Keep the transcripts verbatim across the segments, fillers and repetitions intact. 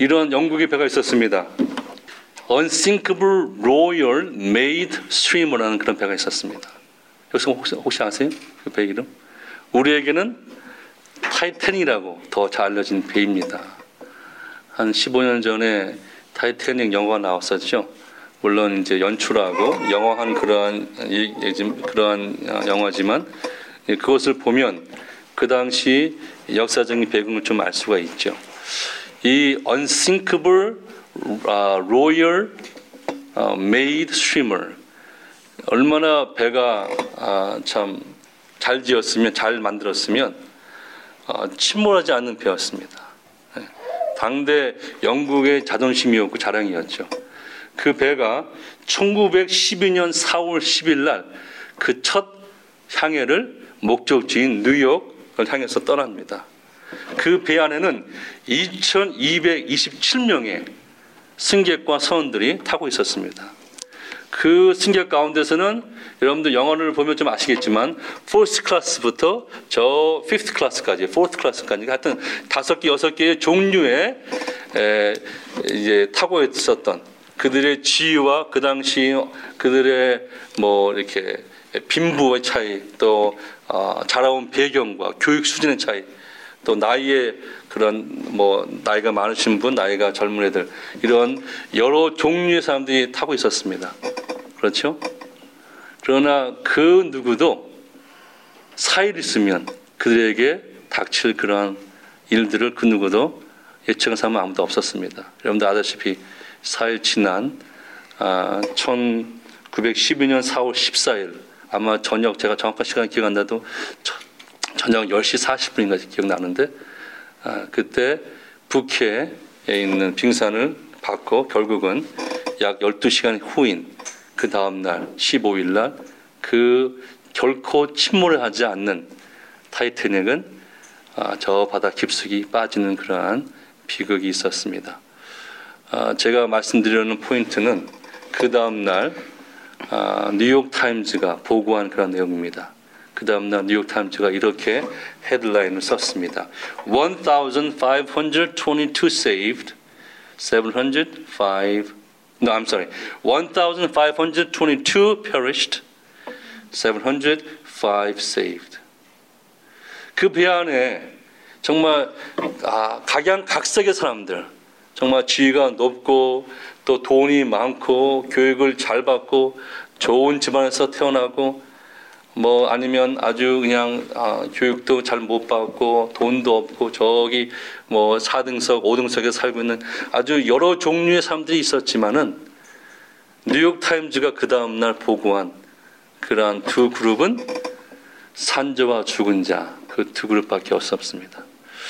이런 영국의 배가 있었습니다. Unsinkable Royal Maid Swimmer라는 그런 배가 있었습니다. 혹시, 혹시, 혹시 아세요? 그 배 이름? 우리에게는 타이타닉이라고 더 잘 알려진 배입니다. 한 십오 년 전에 타이타닉 영화가 나왔었죠. 물론 이제 연출하고 영화한 그러한 그러한 영화지만 그것을 보면 그 당시 역사적인 배경을 좀 알 수가 있죠. 이 Unsinkable Royal Maid Swimmer, 얼마나 배가 참 잘 지었으면, 잘 만들었으면 침몰하지 않는 배였습니다. 당대 영국의 자존심이었고 자랑이었죠. 그 배가 천구백십이 년 사월 십일 날 그 첫 항해를 목적지인 뉴욕을 향해서 떠납니다. 그 배 안에는 이천이백이십칠 명의 승객과 선원들이 타고 있었습니다. 그 승객 가운데서는 여러분들 영어를 보면 좀 아시겠지만 퍼스트 클래스부터 저 피프트 클래스까지, 포르트 클래스까지 하여튼 다섯 개, 여섯 개의 종류의 에, 이제 타고 있었던 그들의 지위와 그 당시 그들의 뭐 이렇게 빈부의 차이, 또 어, 자라온 배경과 교육 수준의 차이, 또 나이의 그런 뭐 나이가 많으신 분, 나이가 젊은 애들, 이런 여러 종류의 사람들이 타고 있었습니다. 그렇죠? 그러나 그 누구도 사 일 있으면 그들에게 닥칠 그러한 일들을 그 누구도 예측한 사람은 아무도 없었습니다. 여러분들 아다시피 사 일 지난 아, 천구백십이 년 사월 십사일, 아마 저녁, 제가 정확한 시간 기억 안 나도 저녁 열 시 사십 분인가 기억나는데, 아, 그때 북해에 있는 빙산을 받고 결국은 약 열두 시간 후인 그 다음날 십오 일 날 그 결코 침몰을 하지 않는 타이타닉은 아, 저 바다 깊숙이 빠지는 그러한 비극이 있었습니다. 아, 제가 말씀드리려는 포인트는 그 다음날 아, 뉴욕타임즈가 보고한 그런 내용입니다. 그 다음날 뉴욕타임즈가 이렇게 헤드라인을 썼습니다. one thousand five hundred twenty-two saved, seven hundred five No, I'm sorry. one thousand five hundred twenty-two perished, seven hundred five saved. 그 배 안에 정말 아, 각양각색의 사람들, 정말 지위가 높고 또 돈이 많고 교육을 잘 받고 좋은 집안에서 태어나고 뭐 아니면 아주 그냥 아, 교육도 잘 못 받고 돈도 없고 저기 뭐 사 등석, 오 등석에 살고 있는 아주 여러 종류의 사람들이 있었지만은 뉴욕타임즈가 그 다음날 보고한 그러한 두 그룹은 산자와 죽은 자, 그 두 그룹밖에 없었습니다.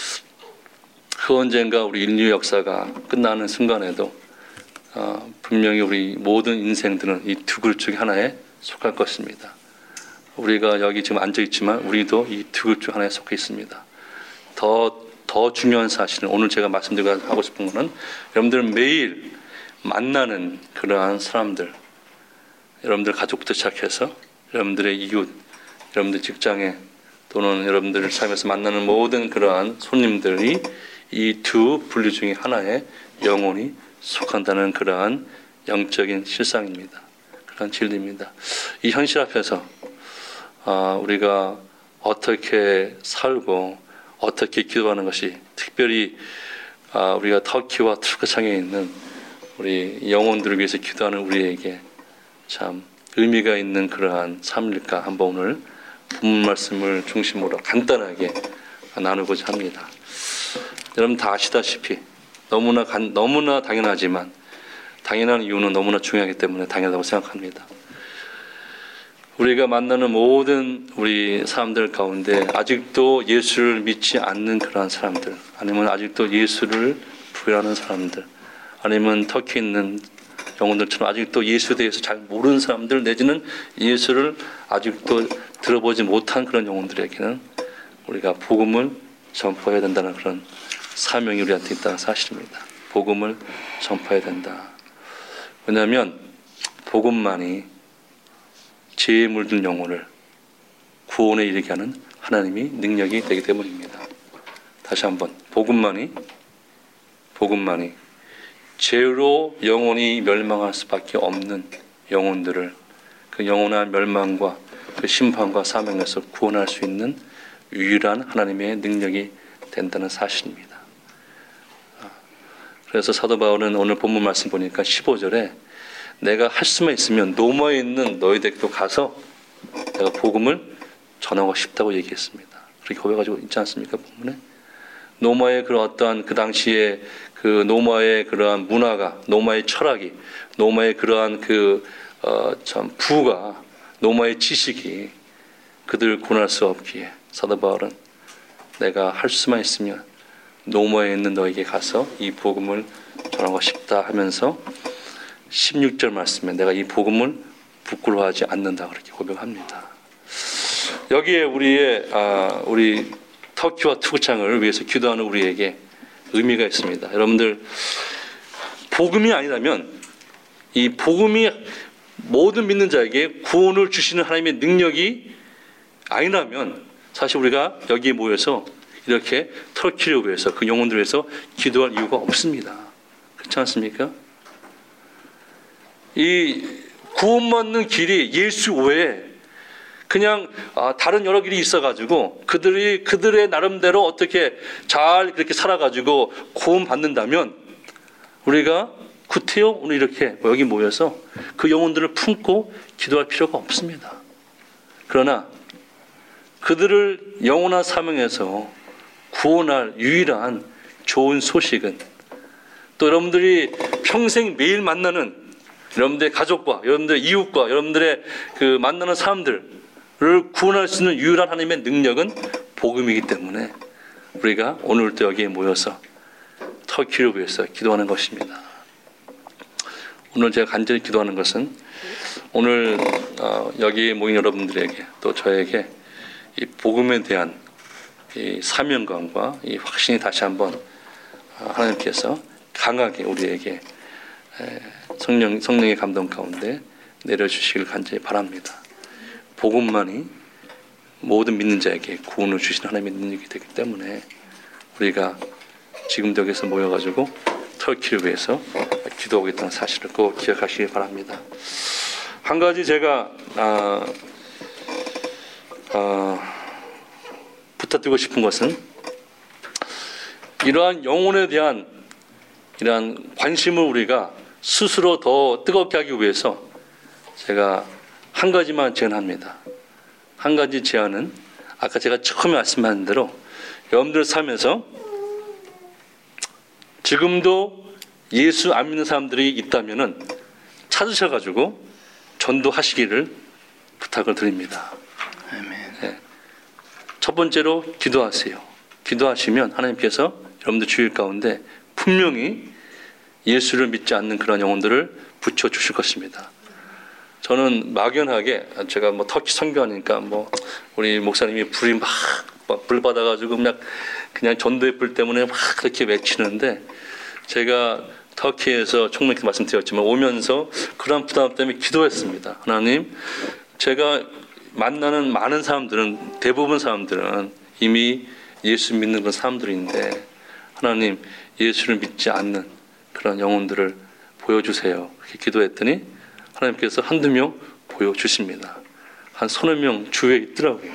그 언젠가 우리 인류 역사가 끝나는 순간에도 어, 분명히 우리 모든 인생들은 이 두 그룹 중에 하나에 속할 것입니다. 우리가 여기 지금 앉아 있지만 우리도 이 두 그룹 중 하나에 속해 있습니다. 더, 더 중요한 사실은 오늘 제가 말씀드리고 하고 싶은 것은 여러분들 매일 만나는 그러한 사람들, 여러분들 가족부터 시작해서 여러분들의 이웃, 여러분들 직장에 또는 여러분들 삶에서 만나는 모든 그러한 손님들이 이 두 분류 중에 하나에 영혼이 속한다는 그러한 영적인 실상입니다. 그런 진리입니다. 이 현실 앞에서 어, 우리가 어떻게 살고 어떻게 기도하는 것이 특별히 어, 우리가 터키와 투르크창에 있는 우리 영혼들을 위해서 기도하는 우리에게 참 의미가 있는 그러한 삶일까 한번 오늘 본문 말씀을 중심으로 간단하게 나누고자 합니다. 여러분 다 아시다시피 너무나 간, 너무나 당연하지만 당연한 이유는 너무나 중요하기 때문에 당연하다고 생각합니다. 우리가 만나는 모든 우리 사람들 가운데 아직도 예수를 믿지 않는 그러한 사람들, 아니면 아직도 예수를 부인하는 사람들, 아니면 터키에 있는 영혼들처럼 아직도 예수에 대해서 잘 모르는 사람들, 내지는 예수를 아직도 들어보지 못한 그런 영혼들에게는 우리가 복음을 전파해야 된다는 그런 사명이 우리한테 있다는 사실입니다. 복음을 전파해야 된다. 왜냐하면 복음만이 죄에 물든 영혼을 구원에 이르게 하는 하나님이 능력이 되기 때문입니다. 다시 한번, 복음만이 복음만이 죄로 영원히 멸망할 수밖에 없는 영혼들을 그 영원한 멸망과 그 심판과 사명에서 구원할 수 있는 유일한 하나님의 능력이 된다는 사실입니다. 그래서 사도 바울은 오늘 본문 말씀 보니까 십오 절에 내가 할 수만 있으면 노마에 있는 너희들도 가서 내가 복음을 전하고 싶다고 얘기했습니다. 그렇게 고백가지고 있지 않습니까? 본문에 노마의 그런 어떠한 그 당시에 그 노마의 그러한 문화가, 노마의 철학이, 노마의 그러한 그 어 참 부가, 노마의 지식이 그들을 구원할 수 없기에 사도 바울은 내가 할 수만 있으면 노마에 있는 너에게 가서 이 복음을 전하고 싶다 하면서 십육 절 말씀에 내가 이 복음을 부끄러워하지 않는다 그렇게 고백합니다. 여기에 우리의 아, 우리 터키와 투구창을 위해서 기도하는 우리에게 의미가 있습니다. 여러분들 복음이 아니라면 이 복음이 모든 믿는 자에게 구원을 주시는 하나님의 능력이 아니라면 사실 우리가 여기에 모여서 이렇게 터키를 위해서 그 영혼들을 위해서 기도할 이유가 없습니다. 그렇지 않습니까? 이 구원받는 길이 예수 외에 그냥 다른 여러 길이 있어가지고 그들이 그들의 나름대로 어떻게 잘 그렇게 살아가지고 구원받는다면 우리가 구태여 오늘 이렇게 여기 모여서 그 영혼들을 품고 기도할 필요가 없습니다. 그러나 그들을 영원한 사명에서 구원할 유일한 좋은 소식은 또 여러분들이 평생 매일 만나는 여러분들의 가족과 여러분들의 이웃과 여러분들의 그 만나는 사람들을 구원할 수 있는 유일한 하나님의 능력은 복음이기 때문에 우리가 오늘도 여기에 모여서 터키를 위해서 기도하는 것입니다. 오늘 제가 간절히 기도하는 것은 오늘 어, 여기에 모인 여러분들에게 또 저에게 이 복음에 대한 이 사명감과 이 확신이 다시 한번 하나님께서 강하게 우리에게 성령, 성령의 감동 가운데 내려주시길 간절히 바랍니다. 복음만이 모든 믿는 자에게 구원을 주시는 하나님의 능력이 되기 때문에 우리가 지금도 여기서 모여가지고 터키를 위해서 기도하겠다는 사실을 꼭 기억하시기 바랍니다. 한 가지 제가 아, 아, 부탁드리고 싶은 것은 이러한 영혼에 대한 이러한 관심을 우리가 스스로 더 뜨겁게 하기 위해서 제가 한 가지만 제안합니다. 한 가지 제안은 아까 제가 처음에 말씀한 대로 여러분들 삶에서 지금도 예수 안 믿는 사람들이 있다면은 찾으셔가지고 전도하시기를 부탁을 드립니다. 네. 첫 번째로 기도하세요. 기도하시면 하나님께서 여러분들 주일 가운데 분명히 예수를 믿지 않는 그런 영혼들을 붙여 주실 것입니다. 저는 막연하게 제가 뭐 터키 선교하니까 뭐 우리 목사님이 불이 막 불 받아가지고 그냥 그냥 전도의 불 때문에 막 그렇게 외치는데 제가 터키에서 총명히 말씀드렸지만 오면서 그런 부담 때문에 기도했습니다. 하나님, 제가 만나는 많은 사람들은 대부분 사람들은 이미 예수 믿는 그런 사람들인데 하나님 예수를 믿지 않는 그런 영혼들을 보여주세요. 그렇게 기도했더니 하나님께서 한두 명 보여주십니다. 한 서너 명 주위에 있더라고요.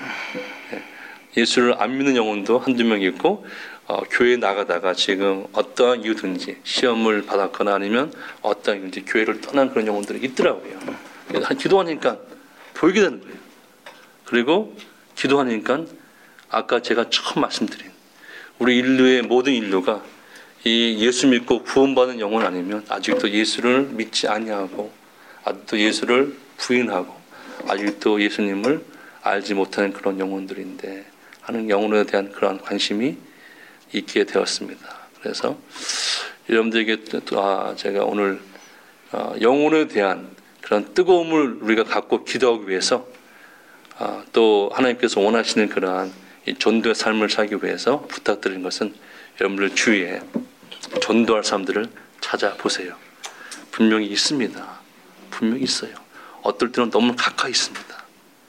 예수를 안 믿는 영혼도 한두 명 있고 어, 교회에 나가다가 지금 어떠한 이유든지 시험을 받았거나 아니면 어떠한 이유든지 교회를 떠난 그런 영혼들이 있더라고요. 그래서 기도하니까 보이게 되는 거예요. 그리고 기도하니까 아까 제가 처음 말씀드린 우리 인류의 모든 인류가 이 예수 믿고 구원받은 영혼 아니면 아직도 예수를 믿지 아니하고 아직도 예수를 부인하고 아직도 예수님을 알지 못하는 그런 영혼들인데 하는 영혼에 대한 그런 관심이 있게 되었습니다. 그래서 여러분들에게 아, 제가 오늘 어, 영혼에 대한 그런 뜨거움을 우리가 갖고 기도하기 위해서 아, 또 하나님께서 원하시는 그러한 이 전도의 삶을 살기 위해서 부탁드리는 것은 여러분들 주위에 전도할 사람들을 찾아보세요. 분명히 있습니다. 분명히 있어요. 어떨 때는 너무 가까이 있습니다.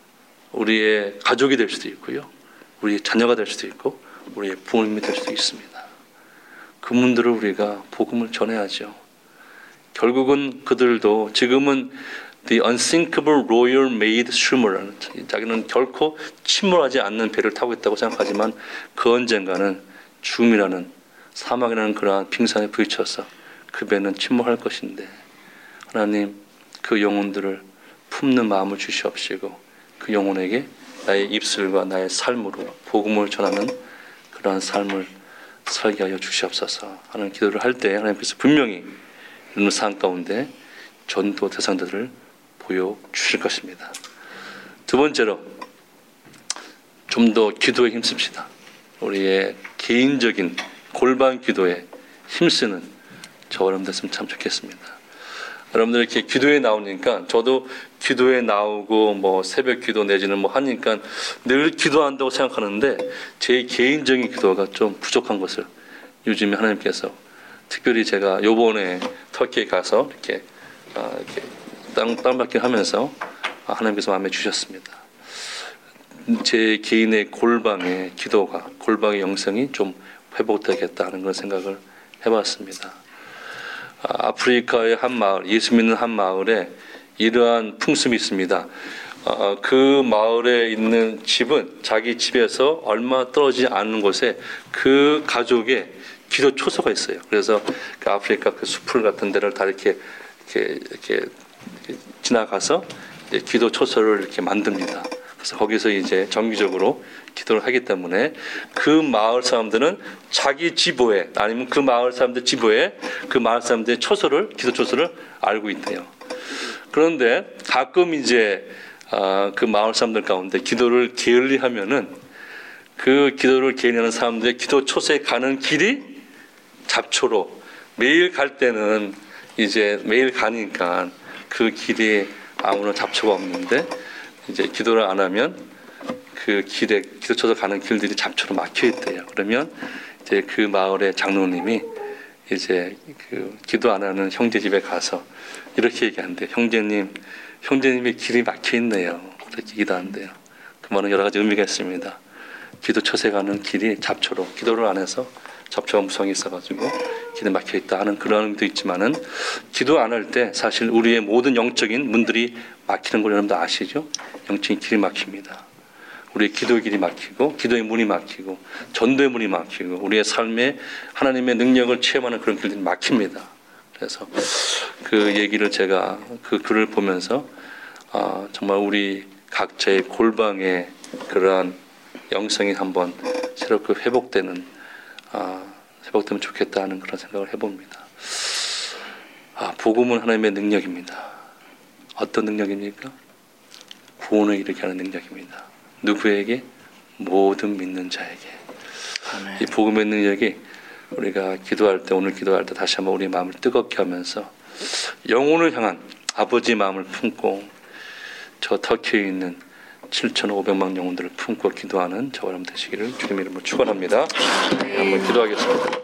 우리의 가족이 될 수도 있고요. 우리의 자녀가 될 수도 있고 우리의 부모님이 될 수도 있습니다. 그분들을 우리가 복음을 전해야죠. 결국은 그들도 지금은 The Unsinkable Royal Maid Swimmer라는, 자기는 결코 침몰하지 않는 배를 타고 있다고 생각하지만 그 언젠가는 죽음이라는, 사망이라는 그러한 빙산에 부딪혀서 그 배는 침몰할 것인데, 하나님 그 영혼들을 품는 마음을 주시옵시고 그 영혼에게 나의 입술과 나의 삶으로 복음을 전하는 그러한 삶을 살게 하여 주시옵소서 하는 기도를 할 때 하나님께서 분명히 이런 상황 가운데 전도 대상자들을 보여주실 것입니다. 두 번째로 좀 더 기도에 힘씁시다. 우리의 개인적인 골방 기도에 힘쓰는 저와 여러분 됐으면 참 좋겠습니다. 여러분들 이렇게 기도에 나오니까, 저도 기도에 나오고 뭐 새벽 기도 내지는 뭐 하니까 늘 기도한다고 생각하는데 제 개인적인 기도가 좀 부족한 것을 요즘에 하나님께서, 특별히 제가 요번에 터키에 가서 이렇게, 아, 이렇게 땅, 땅받기 하면서 하나님께서 마음에 주셨습니다. 제 개인의 골방의 기도가, 골방의 영성이 좀 회복되겠다 하는 그런 생각을 해봤습니다. 아프리카의 한 마을, 예수 믿는 한 마을에 이러한 풍습이 있습니다. 어, 그 마을에 있는 집은 자기 집에서 얼마 떨어지지 않는 곳에 그 가족의 기도 초소가 있어요. 그래서 그 아프리카 그 숲을 같은 데를 다 이렇게 이렇게, 이렇게, 이렇게 지나가서 이제 기도 초소를 이렇게 만듭니다. 그래서 거기서 이제 정기적으로 기도를 하기 때문에 그 마을 사람들은 자기 지보에, 아니면 그 마을 사람들 지보에 그 마을 사람들의 초소를, 기도 초소를 알고 있대요. 그런데 가끔 이제 아, 그 마을 사람들 가운데 기도를 게을리하면은 그 기도를 게을리하는 사람들의 기도 초소에 가는 길이 잡초로, 매일 갈 때는 이제 매일 가니까 그 길에 아무런 잡초가 없는데 이제 기도를 안 하면 그 길에, 기도 쳐서 가는 길들이 잡초로 막혀 있대요. 그러면 이제 그 마을의 장로님이 이제 그 기도 안 하는 형제 집에 가서 이렇게 얘기한대요. 형제님, 형제님의 길이 막혀 있네요. 그렇게 기도한대요. 그 말은 여러 가지 의미가 있습니다. 기도 처세 가는 길이 잡초로, 기도를 안 해서 잡초가 무성이 있어가지고 길에 막혀 있다 하는 그런 의미도 있지만은, 기도 안 할 때 사실 우리의 모든 영적인 문들이 막히는 걸 여러분들 아시죠? 영적인 길이 막힙니다. 우리의 기도의 길이 막히고, 기도의 문이 막히고, 전도의 문이 막히고, 우리의 삶에 하나님의 능력을 체험하는 그런 길들이 막힙니다. 그래서 그 얘기를 제가 그 글을 보면서 아, 정말 우리 각자의 골방에 그러한 영성이 한번 새롭게 회복되는, 아, 회복되면 좋겠다 하는 그런 생각을 해봅니다. 아, 복음은 하나님의 능력입니다. 어떤 능력입니까? 구원을 이루게 하는 능력입니다. 누구에게? 모든 믿는 자에게. 아멘. 이 복음의 능력이 우리가 기도할 때, 오늘 기도할 때 다시 한번 우리 마음을 뜨겁게 하면서 영혼을 향한 아버지의 마음을 품고, 저 터키에 있는 칠천오백만 영혼들을 품고 기도하는 저와 여러분 되시기를 주님 이름으로 축원합니다. 한번 기도하겠습니다.